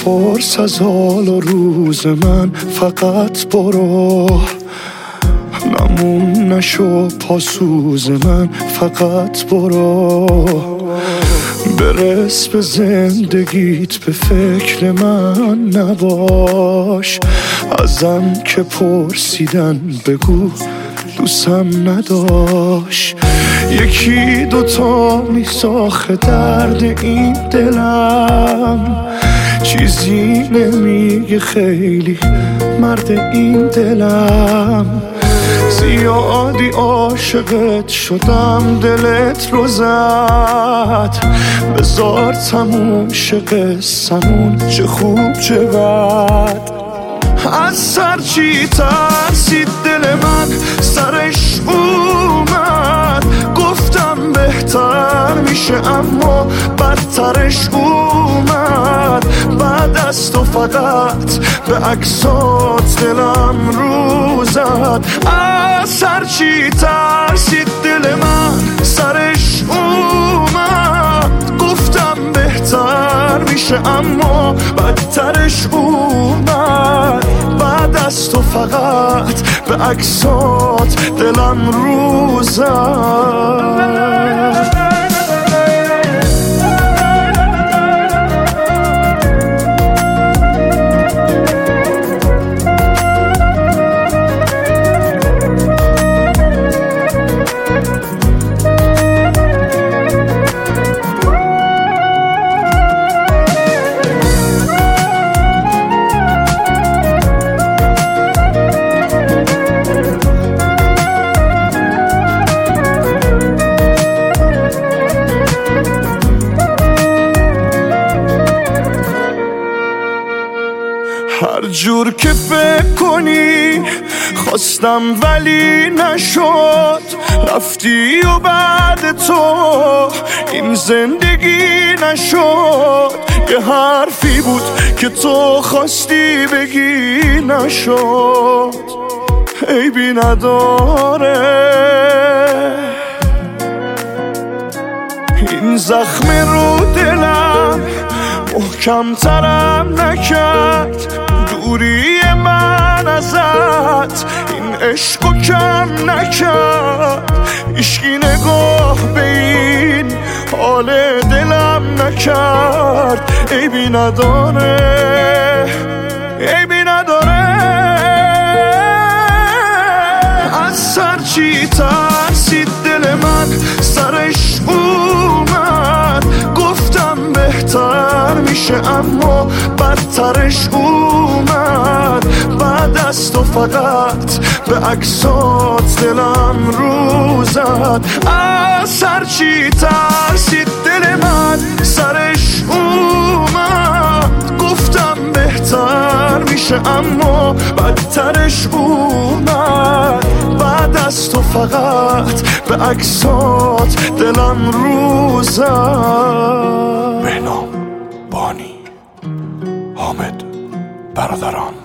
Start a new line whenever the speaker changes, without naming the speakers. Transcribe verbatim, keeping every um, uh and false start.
نپرس از حال و روز من، فقط برو. نمون نشو پاسوز من، فقط برو. برس به زندگیت، به فکر من نباش. ازم که پرسیدن بگو دوستم نداشت. یکی دوتا میساخه درد این دلم، چیزی نمیگه خیلی مرد این دلم. زیادی عاشقت شدم دلت رو زد، بذار تموم شه قصمون، چه خوب چه بد. از سر چی ترسید دل من سرش اومد، گفتم بهتر میشه اما بدترش اومد. بعد از تو فقط به عکسات دلم رو زد. از سر چی ترسید دل من سرش اومد، گفتم بهتر میشه اما بدترش اومد. بعد از تو فقط به عکسات دلم رو زد. هر جور که فکر کنی خواستم ولی نشد، رفتی و بعد تو این زندگی نشد. یه حرفی بود که تو خواستی بگی نشد، عیبی نداره. این زخم رو دلم محکم ترم نکرد، دوری من ازت این عشقو کم نکرد. عشقی نگاه به این حال دلم نکرد، عیبی نداره، عیبی نداره. از سر چی ترسید دل من سرش اومد، گفتم بهتر میشه اما بدترش اومد. بعد از تو فقط به عکسات دلم رو زد. از سر چی ترسید دل من سرش اومد، گفتم بهتر میشه اما بدترش اومد. بعد از تو فقط به عکسات دلم رو زد.
بهنام، بانی، حامد، برادران.